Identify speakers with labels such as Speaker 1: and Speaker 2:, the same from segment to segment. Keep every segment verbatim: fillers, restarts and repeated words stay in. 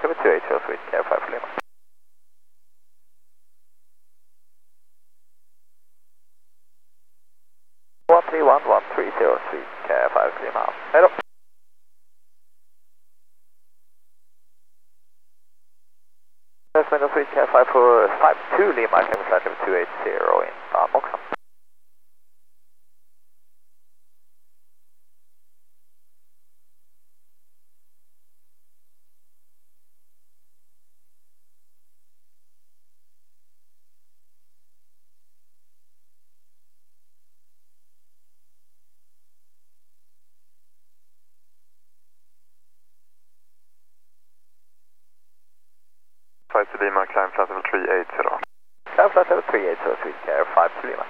Speaker 1: level two eight zero, Sweet Care five for Lima. one three one one three zero, Sweet Care five for Lima. Hello. Sweet Care five for five two Lima, clear flight level two eight zero in uh, Moxham.
Speaker 2: five to Lima, climb flight level three eight zero.
Speaker 1: Climb flight level three eight zero, Sweet Care five to Lima.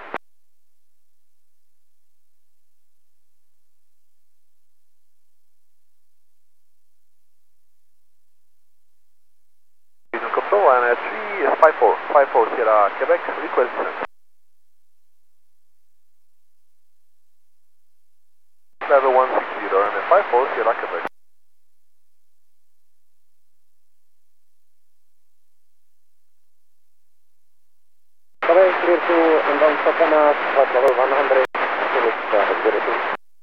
Speaker 1: Vision control and uh, three five four, five four Sierra Quebec, request descent. Level one six zero and five four Sierra Quebec.
Speaker 3: Clear to inbound Sopana, flight level one hundred, Phoenix, uh, zero two.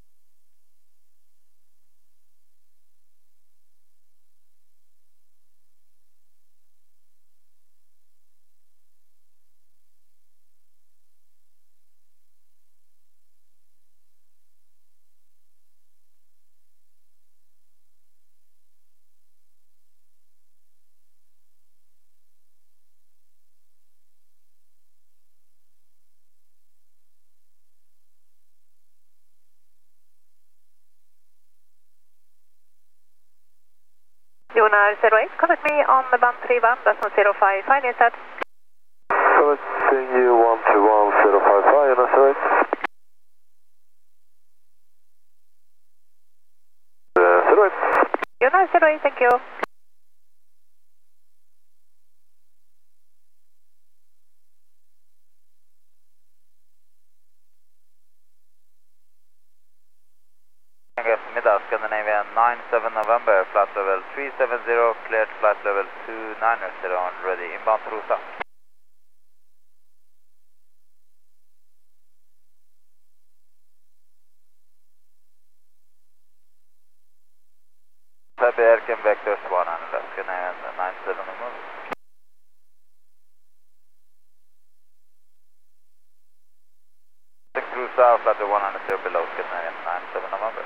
Speaker 4: Jonar zero eight, contact me on the band three one, that's on zero five five, is that?
Speaker 2: Connecting you one two one zero five five, Jonas zero eight. Uh, zero eight.
Speaker 4: Jonar zero eight, thank you.
Speaker 1: Middag, Scandinavian nine seven November, flight level three seven zero, cleared flight level two nine zero, and ready inbound to Rosa. Happy Aircam Vectors one and Scandinavian nine seven November. Take Rosa, flight level one zero below Scandinavian nine seven November.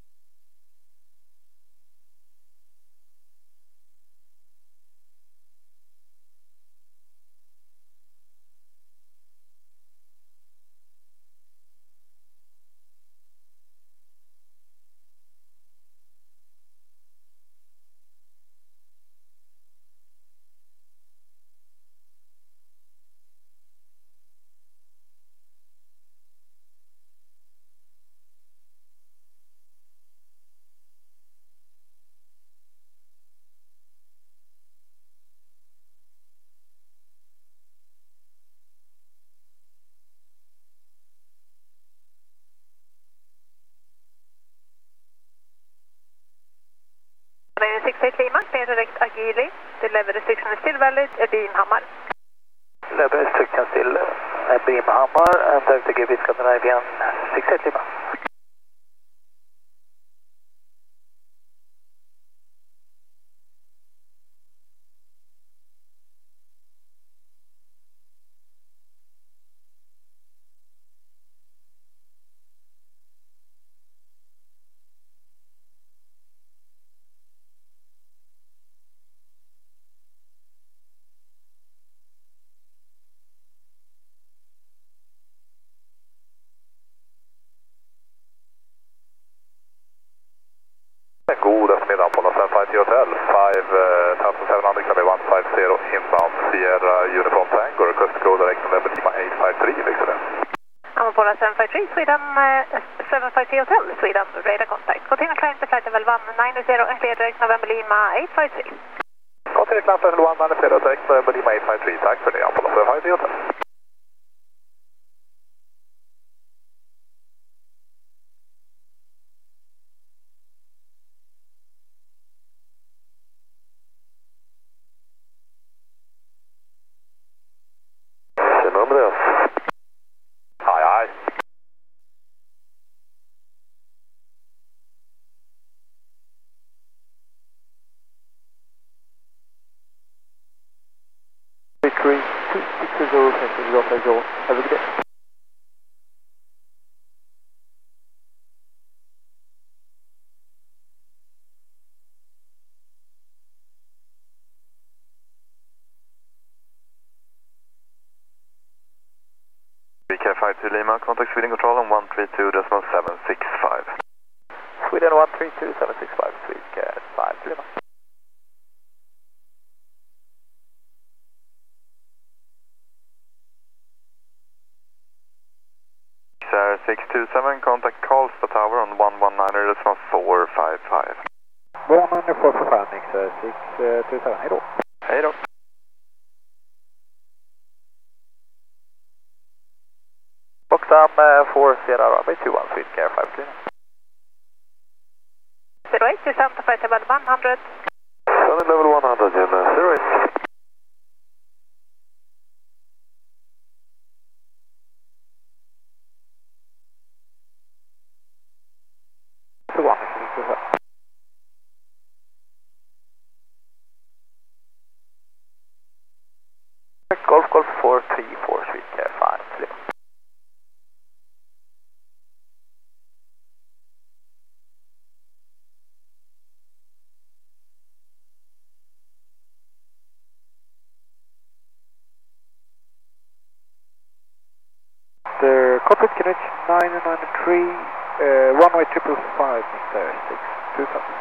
Speaker 4: six eight Lima, clear direct Agili, the level restriction is still valid, Beamhammar.
Speaker 1: Level restriction still uh, Beamhammar and Delta G B Scandinavian six eight Lima.
Speaker 2: God eftermiddag på Los Angeles Hotel, five seven hundred Club one five zero inbound Sierra Uniform Tango, request code direct level Lima eight five three, liksom det.
Speaker 4: I'm on Polar seven five three, Sweden, uh, seven five three Hotel, Sweden, radar contact. Continue climb to flight level one nine zero and clear direct November Lima eight five three.
Speaker 2: Continue climb level one nine zero direct November Lima eight five three, tack för det, Apollo seven five three Hotel.
Speaker 3: three two six zero, zero five zero. Have a good day.
Speaker 2: B K five two Lima, contact Sweden Control on one three two decimal seven six five.
Speaker 1: Sweden one three two seven six five, Sweden five Lima.
Speaker 2: six two seven, contact Karlstad Tower on one one nine decimal four five five.
Speaker 3: one nine four four five, mix six two seven, hej då.
Speaker 2: Hej då.
Speaker 1: Boxam uh, four Sierra Runway two one, Sweden Care five Lima.
Speaker 4: zero eight, descent to flight level one hundred.
Speaker 2: Sunny level one hundred, in uh, zero eight.
Speaker 1: Golf Golf four three four, Sweden Care five Lima.
Speaker 3: The corporate can reach nine nine three, uh, runway triple five, Mister six two seven.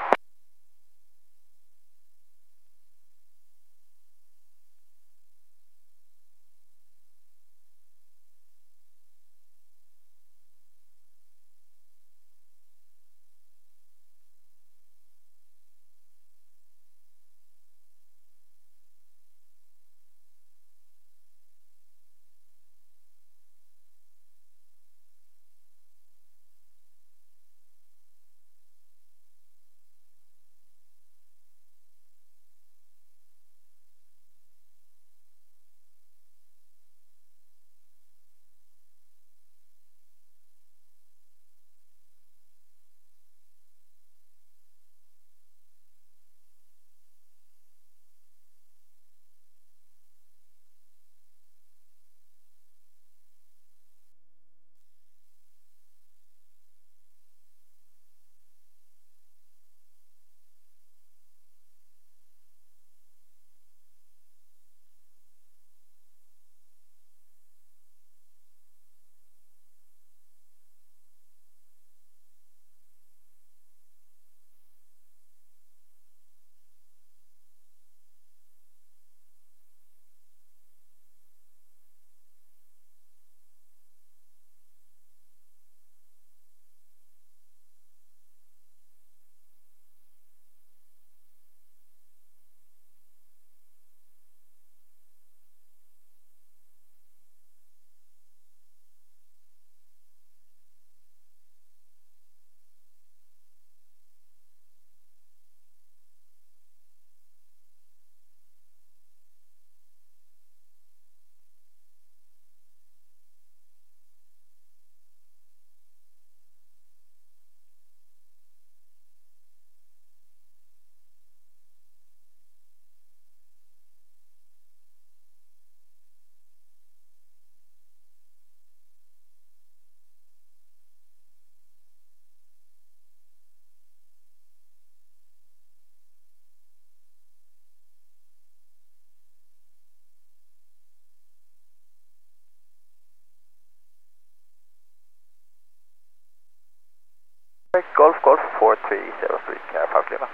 Speaker 1: Golf Golf four three zero, Sweden Care five Lima.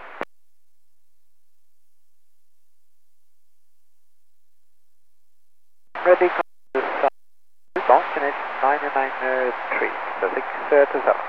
Speaker 3: Ready, launch finish nine nine three, so six two seven.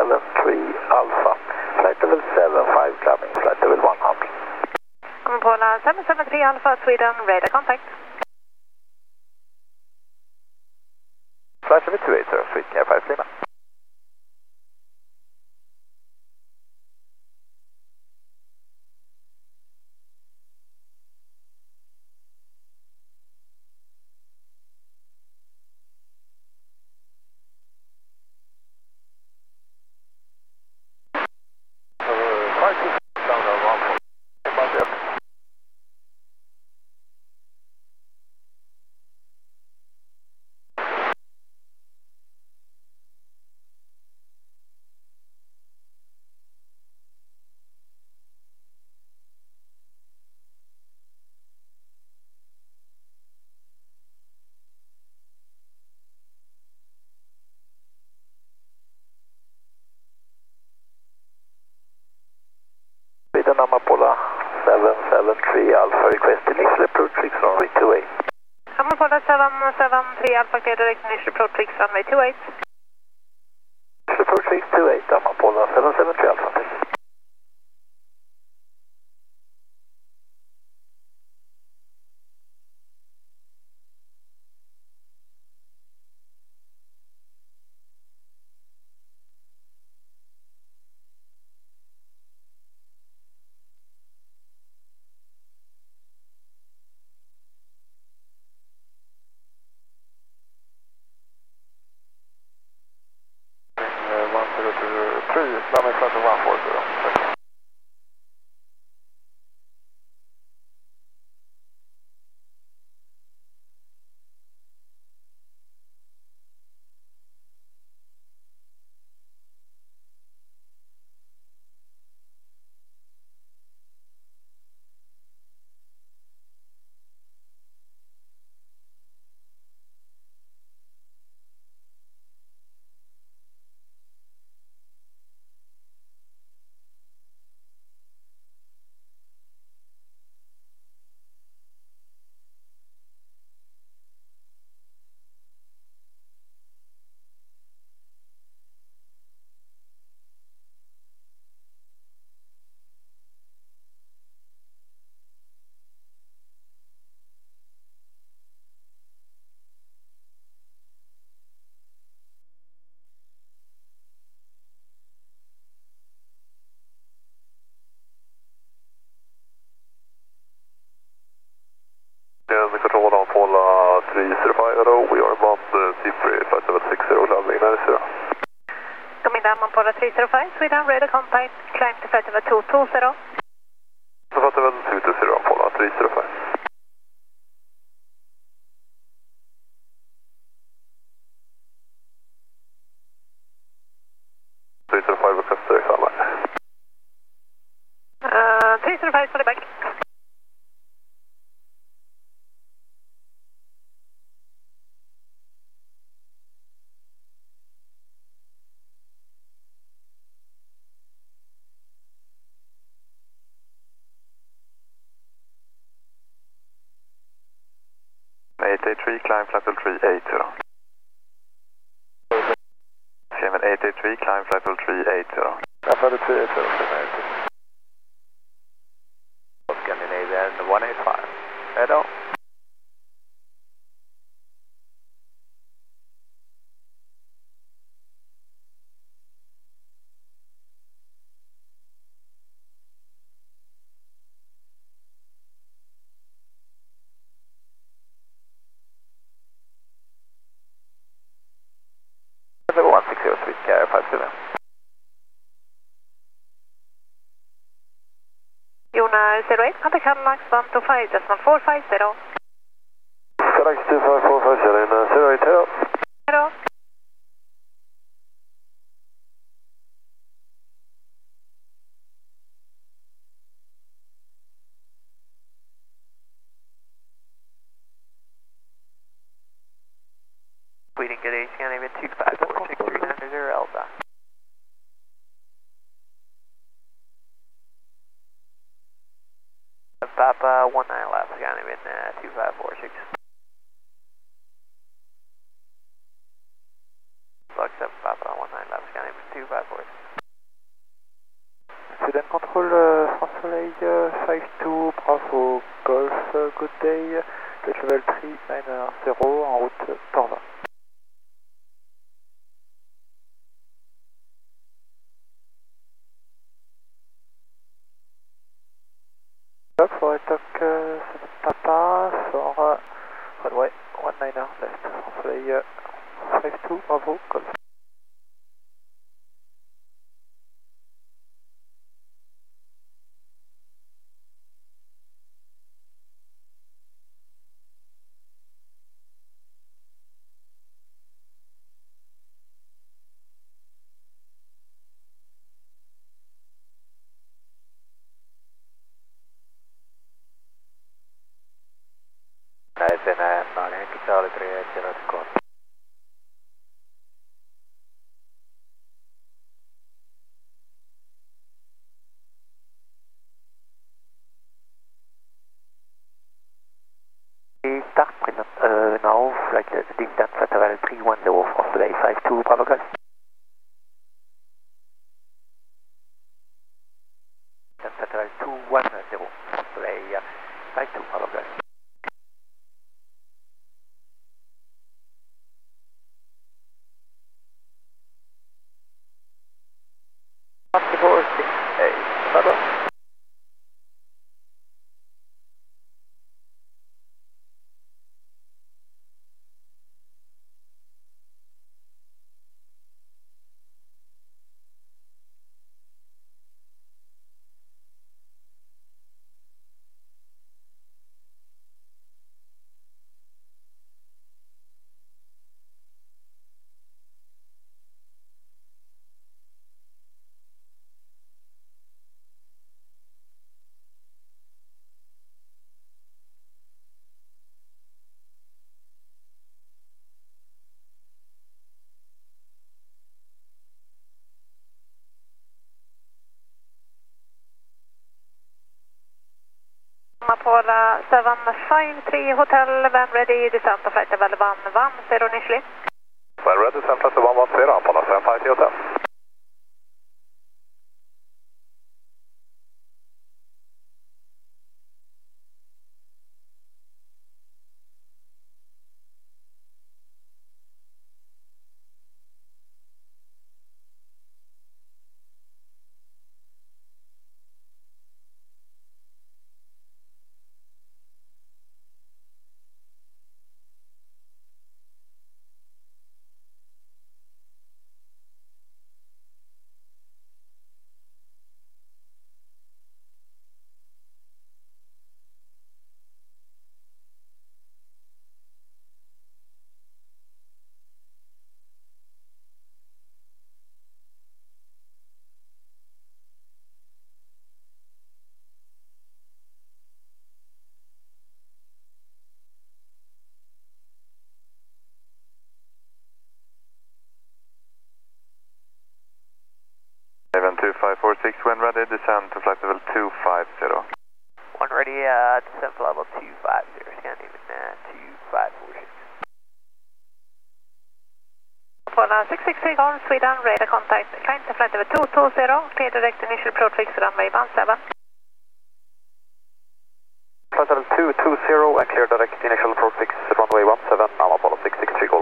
Speaker 3: seven three Alpha. Flight level seven five climbing, flight level one hundred.
Speaker 4: Amapola seven seven three Alpha, Sweden, radar contact.
Speaker 1: Flight level two eight zero, Sweetcar five Lima.
Speaker 3: Sweden Amapola seven seven three Alpha, request initial approach fix runway two eight.
Speaker 4: Amapola seven seven three Alpha, clear direct initial approach fix runway two eight.
Speaker 3: Initial approach fix two eight, Amapola seven seven three Alpha. one zero two three, runway flight one four zero. The control on Paula three zero five, hello, we are bound uh, T-Free, flight level six zero, landing nine zero.
Speaker 4: Coming down Amapola three zero five, Sweden, radar contact, climb to flight level two two zero.
Speaker 2: Flight level two two zero, Paula three zero five. three zero five, request direct online.
Speaker 4: Uh, three zero five, fully back.
Speaker 2: eight eight three, climb flight level three eight zero. Cayman eight eight three, climb flight level three eight zero. Flight level three eight zero, Cayman eight eight three.
Speaker 1: Scandinavian one eight five. Hello. one six zero, Sweetcar five seven.
Speaker 4: Juna zero eight, contact Cadillac one two five, decimal four five zero.
Speaker 2: Cadillac two five four five zero in uh, zero eight zero.
Speaker 4: Hello.
Speaker 1: Sweden, good day, Scandinavian two five four six three nine zero Alpha. Papa one nine left, Scandinavian uh, two five four six. Box seven Papa one nine left, Scandinavian two five forward.
Speaker 3: Sweden Control, uh, France Soleil, uh, five two, Bravo, Golf, uh, good day, Dutch level three nine zero, en route Torva. For a talk, uh, seven Papa, for uh, runway one niner left, France Soleil, uh, five two, Bravo, Golf.
Speaker 1: Näin Nainen Charlie three eight zero to call.
Speaker 3: Start present, uh, now flight distance lateral three one zero, France Soleil five two, Bravo Golf. Distance lateral two one zero, France Soleil five two, Bravo Golf. four six eight, Bravo.
Speaker 4: Apollo seven five three Hotel, when ready, descent of flight level one one zero initially.
Speaker 2: When ready, descent flight level one one zero, Apollo seven five three Hotel. Raven two five four six, when ready, descend to flight level two five zero.
Speaker 1: One ready, uh, descent to level two five zero, scan even uh, two five four six.
Speaker 4: Apollo six six three Golf, Sweden, radar contact, climb to flight level two two zero, clear direct initial approach fix runway one seven.
Speaker 3: Flight level two two zero and clear direct initial approach fix runway one seven, now Apollo six six three Golf.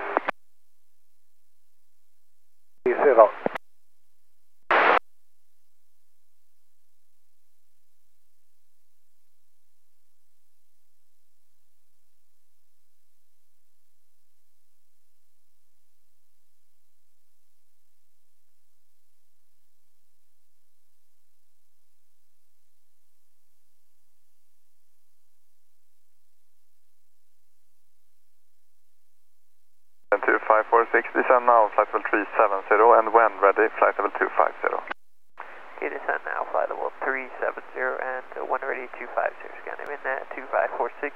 Speaker 3: Zero.
Speaker 2: two five four six, descend now, flight level three seven zero, and when ready, flight level two five zero.
Speaker 1: Okay, descend now, flight level three seven zero, and uh, one ready, two five zero, scan even uh, two five four six.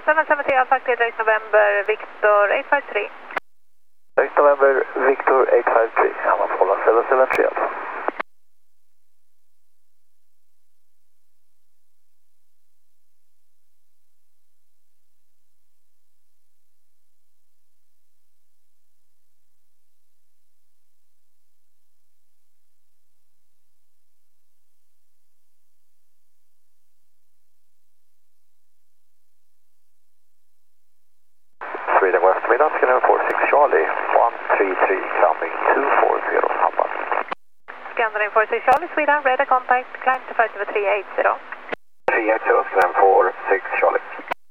Speaker 4: seven seven three Alpha, clear direct November, Victor eight five three.
Speaker 3: Direct November, Victor eight five three, Amapola seven seven three Alpha.
Speaker 2: Sweden West Midland, Scanner four six Charlie, one three three, coming two four zero, Papa.
Speaker 4: Scanner four six Charlie, Sweden, radar contact, climb to flight over three eight zero.
Speaker 2: three eight zero, Scanner four six Charlie.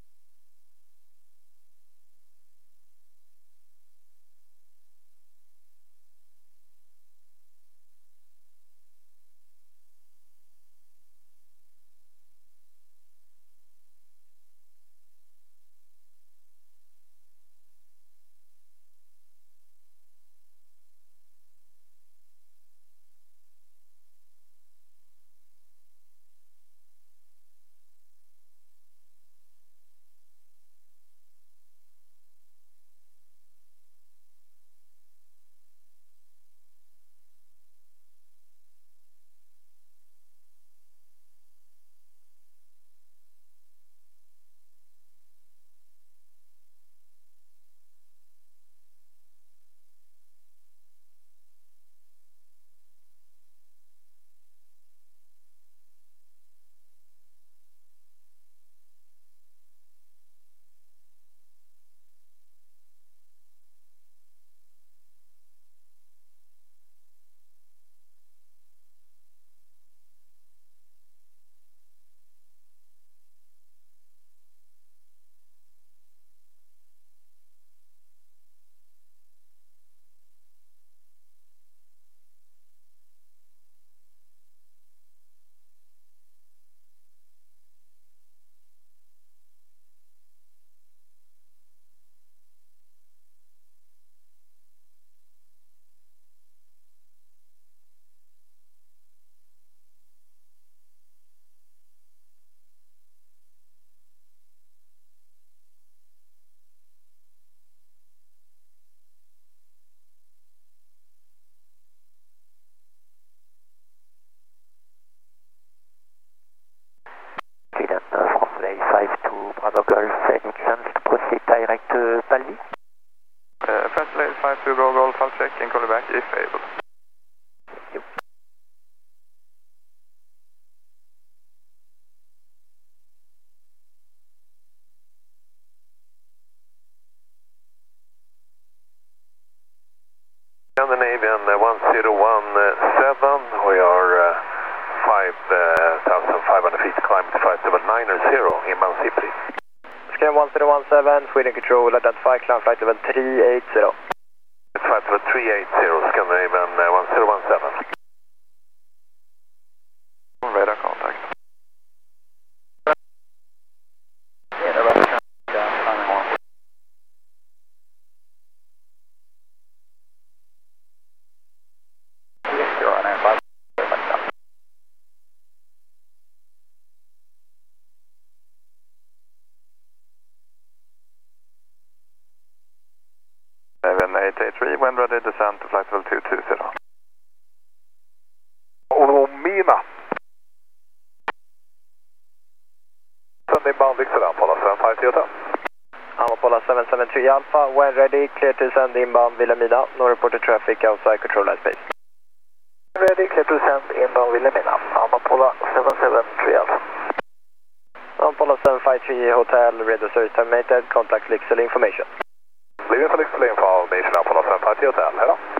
Speaker 3: Bravo Golf, any chance to proceed direct to Paldi?
Speaker 2: Uh, fast lane five two Bravo Golf, I'll check and call you back if able.
Speaker 3: Yep.
Speaker 2: Scandinavian uh, one zero one seven, we are uh, five thousand five hundred feet climbing to five seven nine zero, inbound Sipri.
Speaker 3: Scan one zero one seven, Sweden Control, identify climb flight level three eight zero.
Speaker 2: Flight level three eight zero, Scandinavian uh, one zero one seven. Radar contact.
Speaker 3: Yeah, the radar contact, climbing one. You're on air, five.
Speaker 2: seven eight eight three, when ready, descend to flight level two two zero. Omina. Send inbound Victor, Apollo seven five three Hotel.
Speaker 3: Apollo seven seven three Alpha, when ready, clear to send inbound Vilhelmina, no reported traffic outside control airspace. Ready, clear to send inbound Vilhelmina, Apollo seven seven three Alpha. Apollo seven five three Hotel, radio service terminated, contact Lycksele information.
Speaker 2: Leaving for Lycksele information, Apollo seven five three Hotel, head on.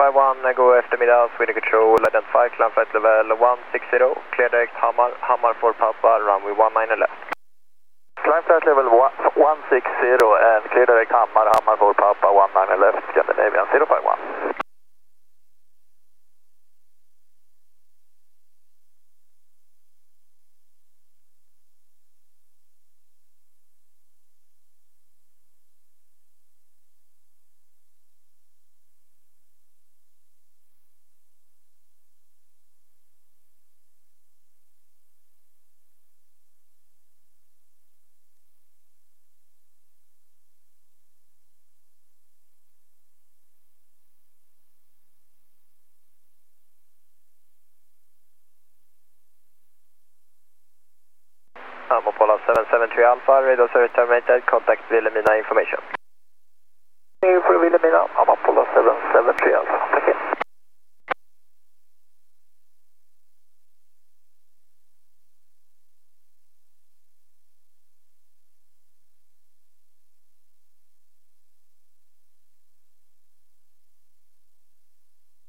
Speaker 3: five one, go eftermiddag, Sweden Control, identify, climb flight level one sixty, clear direct Hammar, Hammar for Papa, runway one nine left.
Speaker 2: Climb flight level one sixty and clear direct Hammar, Hammar for Papa, one nine left, Scandinavian zero five one.
Speaker 3: I'm Apollo seven seven three Alpha, radio service terminated, contact Wilhelmina information.
Speaker 2: For Wilhelmina, I'm Apollo seven seven three.